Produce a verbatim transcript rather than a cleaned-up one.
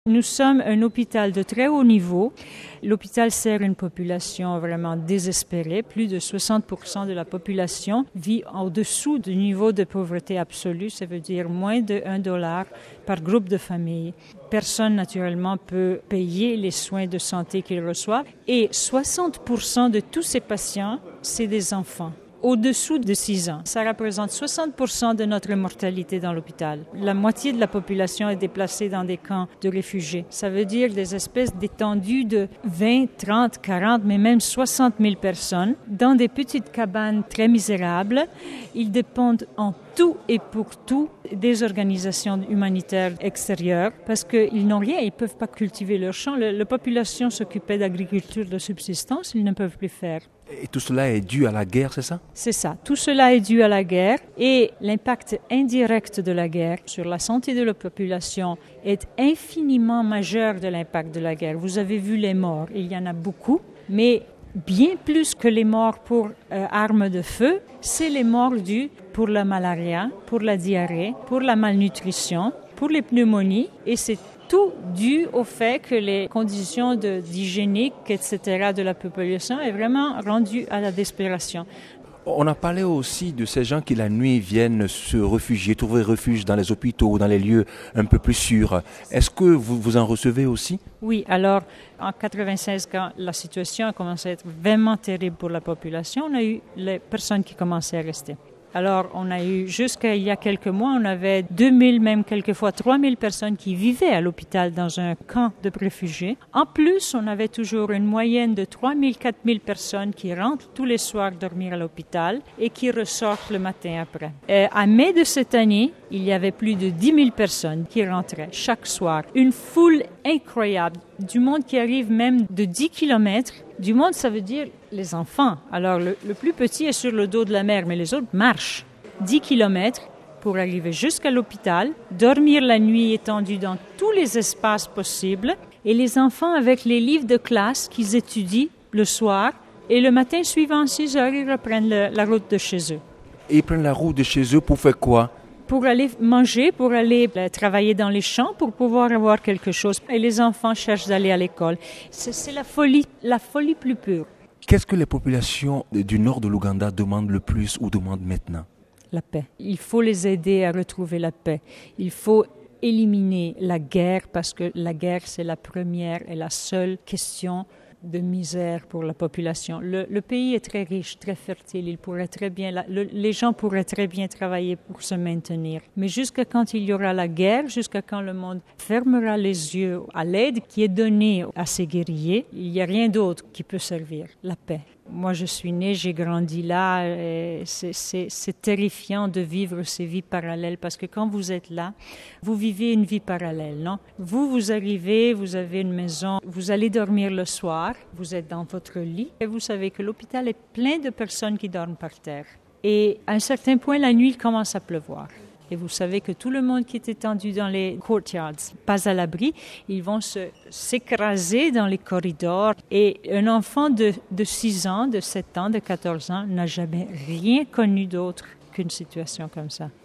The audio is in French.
Nous sommes un hôpital de très haut niveau. L'hôpital sert une population vraiment désespérée. Plus de soixante pour cent de la population vit au-dessous du niveau de pauvreté absolue. Ça veut dire moins de un dollar par groupe de famille. Personne, naturellement, peut payer les soins de santé qu'ils reçoivent. Et soixante pour cent de tous ces patients, c'est des enfants au-dessous de six ans. Ça représente soixante pour cent de notre mortalité dans l'hôpital. La moitié de la population est déplacée dans des camps de réfugiés. Ça veut dire des espèces d'étendues de vingt, trente, quarante, mais même soixante mille personnes dans des petites cabanes très misérables. Ils dépendent en tout et pour tout des organisations humanitaires extérieures parce qu'ils n'ont rien, ils ne peuvent pas cultiver leurs champs. La, la population s'occupait d'agriculture de subsistance, ils ne peuvent plus faire. Et tout cela est dû à la guerre, c'est ça? C'est ça. Tout cela est dû à la guerre et l'impact indirect de la guerre sur la santé de la population est infiniment majeur de l'impact de la guerre. Vous avez vu les morts, il y en a beaucoup, mais bien plus que les morts pour euh, armes de feu, c'est les morts dues pour la malaria, pour la diarrhée, pour la malnutrition, pour les pneumonies et c'est tout dû au fait que les conditions de, d'hygiénique, et cetera de la population est vraiment rendues à la desperation. On a parlé aussi de ces gens qui la nuit viennent se réfugier, trouver refuge dans les hôpitaux, dans les lieux un peu plus sûrs. Est-ce que vous, vous en recevez aussi? Oui, alors en quatre-vingt-seize, quand la situation a commencé à être vraiment terrible pour la population, on a eu les personnes qui commençaient à rester. Alors, on a eu, jusqu'à il y a quelques mois, on avait deux mille, même quelquefois trois mille personnes qui vivaient à l'hôpital dans un camp de réfugiés. En plus, on avait toujours une moyenne de trois mille, quatre mille personnes qui rentrent tous les soirs dormir à l'hôpital et qui ressortent le matin après. Et à mai de cette année, il y avait plus de dix mille personnes qui rentraient chaque soir. Une foule incroyable, du monde qui arrive même de dix kilomètres. Du monde, ça veut dire les enfants. Alors, le, le plus petit est sur le dos de la mère, mais les autres marchent dix kilomètres pour arriver jusqu'à l'hôpital, dormir la nuit étendue dans tous les espaces possibles, et les enfants avec les livres de classe qu'ils étudient le soir, et le matin suivant, à six heures, ils reprennent le, la route de chez eux. Et ils prennent la route de chez eux pour faire quoi? Pour aller manger, pour aller travailler dans les champs, pour pouvoir avoir quelque chose. Et les enfants cherchent d'aller à l'école. C'est, c'est la folie, la folie plus pure. Qu'est-ce que les populations du nord de l'Ouganda demandent le plus ou demandent maintenant? La paix. Il faut les aider à retrouver la paix. Il faut éliminer la guerre parce que la guerre, c'est la première et la seule question de misère pour la population. Le, le pays est très riche, très fertile. Il pourrait très bien, la, le, les gens pourraient très bien travailler pour se maintenir. Mais jusqu'à quand il y aura la guerre, jusqu'à quand le monde fermera les yeux à l'aide qui est donnée à ces guerriers, il n'y a rien d'autre qui peut servir. La paix. Moi, je suis née, j'ai grandi là. Et c'est, c'est, c'est terrifiant de vivre ces vies parallèles parce que quand vous êtes là, vous vivez une vie parallèle, non? Vous, vous arrivez, vous avez une maison, vous allez dormir le soir, vous êtes dans votre lit et vous savez que l'hôpital est plein de personnes qui dorment par terre. Et à un certain point, la nuit, il commence à pleuvoir. Et vous savez que tout le monde qui est étendu dans les courtyards, pas à l'abri, ils vont se, s'écraser dans les corridors. Et un enfant de, de six ans, de sept ans, de quatorze ans n'a jamais rien connu d'autre qu'une situation comme ça.